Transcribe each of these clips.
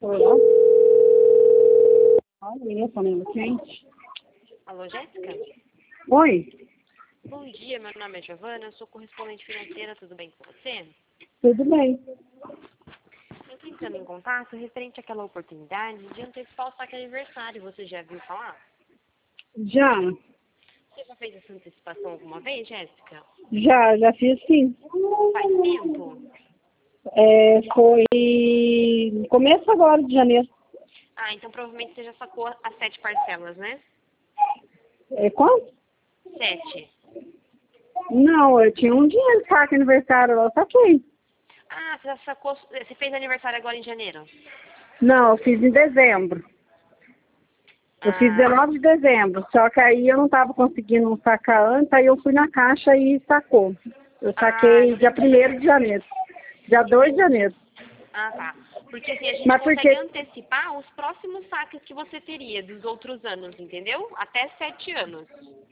Olá. Olha, panela quente. Alô, Jéssica? Oi, Bom dia, meu nome é Giovana, eu sou correspondente financeira, tudo bem com você? tudo bem? Eu tô entrando em contato referente àquela oportunidade de antecipar o saque aniversário, você já viu falar? Já, Você já fez essa antecipação alguma vez, Jéssica? já fiz sim. Faz tempo? Foi no começo agora de janeiro. Ah, então provavelmente você já sacou as 7 parcelas, né? Quanto? 7. Não, eu tinha um dinheiro para aniversário lá, eu saquei. Ah, você já sacou, você fez aniversário agora em janeiro? Não, eu fiz em dezembro. Eu fiz Ah, 19 de dezembro, só que aí eu não estava conseguindo sacar antes, aí eu fui na caixa e sacou. Eu saquei dia entendi. 1º de janeiro, dia 2 de janeiro. Ah, tá. Porque assim, a gente Mas consegue porque, antecipar os próximos saques que você teria dos outros anos, entendeu? Até 7 anos.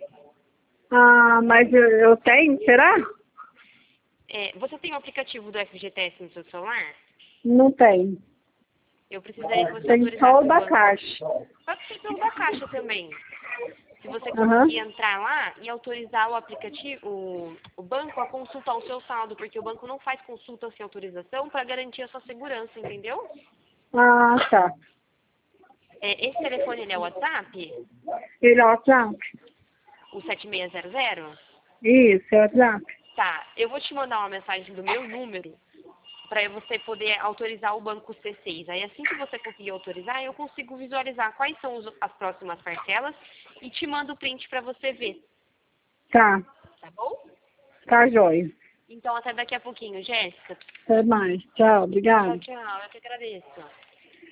mas eu tenho, será? Você tem o aplicativo do FGTS no seu celular? Não tem. Eu precisaria que você Tem só o autorizasse o da banco. caixa. Pode ser pelo da Caixa também. Se você Aham. conseguir entrar lá e autorizar o aplicativo, o banco a consultar o seu saldo, porque o banco não faz consulta sem autorização para garantir a sua segurança, entendeu? Ah, tá. Esse telefone ele é o WhatsApp, Ele é o WhatsApp? o 7600. Isso, é o WhatsApp. Tá, eu vou te mandar uma mensagem do meu número para você poder autorizar o banco C6. Aí assim que você conseguir autorizar, eu consigo visualizar quais são as próximas parcelas e te mando o print para você ver, Tá, tá bom? tá jóia. Então até daqui a pouquinho, Jéssica. Até mais. Tchau, Tchau, obrigada. tchau. Eu que agradeço.